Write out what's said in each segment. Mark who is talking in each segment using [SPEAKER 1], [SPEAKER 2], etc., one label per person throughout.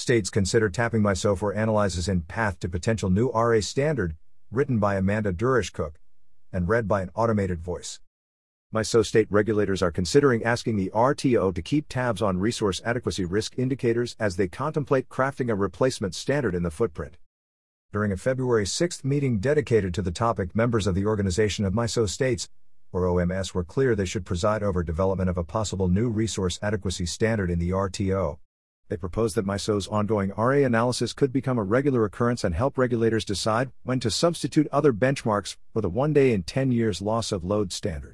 [SPEAKER 1] States consider tapping MISO for analysis in Path to Potential New RA Standard, written by Amanda Durish-Cook, and read by an automated voice. MISO state regulators are considering asking the RTO to keep tabs on resource adequacy risk indicators as they contemplate crafting a replacement standard in the footprint. During a February 6 meeting dedicated to the topic, members of the Organization of MISO States, or OMS, were clear they should preside over development of a possible new resource adequacy standard in the RTO. They proposed that MISO's ongoing RA analysis could become a regular occurrence and help regulators decide when to substitute other benchmarks for the 1 day in 10 years loss of load standard.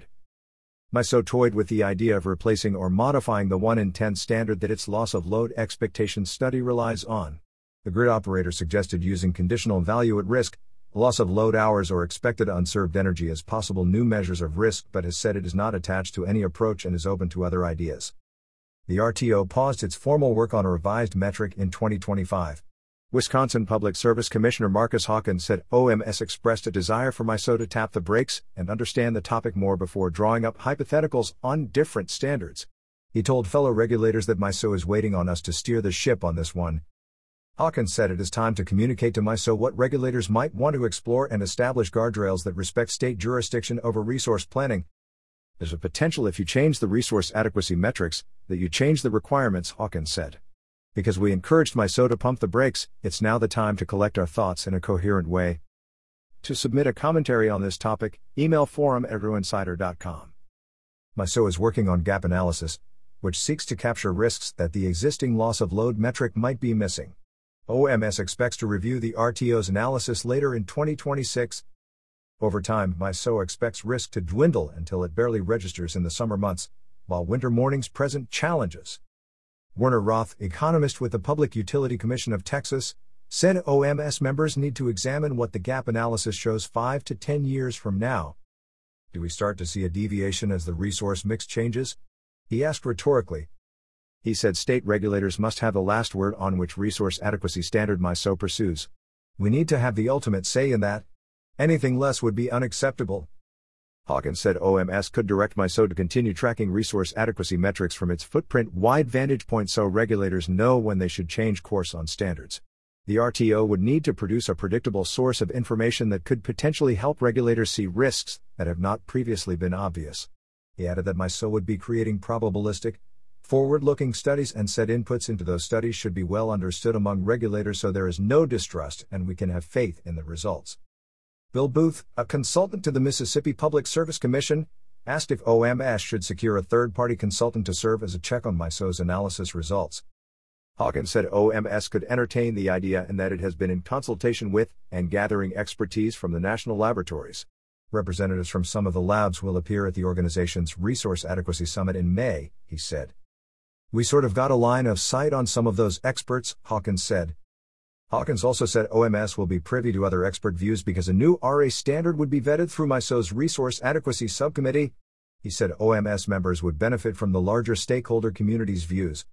[SPEAKER 1] MISO toyed with the idea of replacing or modifying the 1 in 10 standard that its loss of load expectation study relies on. The grid operator suggested using conditional value at risk, loss of load hours, or expected unserved energy as possible new measures of risk, but has said it is not attached to any approach and is open to other ideas. The RTO paused its formal work on a revised metric in 2025. Wisconsin Public Service Commissioner Marcus Hawkins said OMS expressed a desire for MISO to tap the brakes and understand the topic more before drawing up hypotheticals on different standards. He told fellow regulators that MISO is waiting on us to steer the ship on this one. Hawkins said it is time to communicate to MISO what regulators might want to explore and establish guardrails that respect state jurisdiction over resource planning. There's a potential, if you change the resource adequacy metrics, that you change the requirements, Hawkins said. Because we encouraged MISO to pump the brakes, it's now the time to collect our thoughts in a coherent way. To submit a commentary on this topic, email forum@ruinsider.com. MISO is working on gap analysis, which seeks to capture risks that the existing loss of load metric might be missing. OMS expects to review the RTO's analysis later in 2026. Over time, MISO expects risk to dwindle until it barely registers in the summer months, while winter mornings present challenges. Werner Roth, economist with the Public Utility Commission of Texas, said OMS members need to examine what the gap analysis shows 5 to 10 years from now. Do we start to see a deviation as the resource mix changes? He asked rhetorically. He said state regulators must have the last word on which resource adequacy standard MISO pursues. We need to have the ultimate say in that. Anything less would be unacceptable. Hawkins said OMS could direct MISO to continue tracking resource adequacy metrics from its footprint-wide vantage point so regulators know when they should change course on standards. The RTO would need to produce a predictable source of information that could potentially help regulators see risks that have not previously been obvious. He added that MISO would be creating probabilistic, forward-looking studies and said inputs into those studies should be well understood among regulators so there is no distrust and we can have faith in the results. Bill Booth, a consultant to the Mississippi Public Service Commission, asked if OMS should secure a third-party consultant to serve as a check on MISO's analysis results. Hawkins said OMS could entertain the idea and that it has been in consultation with and gathering expertise from the national laboratories. Representatives from some of the labs will appear at the organization's Resource Adequacy Summit in May, he said. We sort of got a line of sight on some of those experts, Hawkins said. Hawkins also said OMS will be privy to other expert views because a new RA standard would be vetted through MISO's Resource Adequacy Subcommittee. He said OMS members would benefit from the larger stakeholder community's views,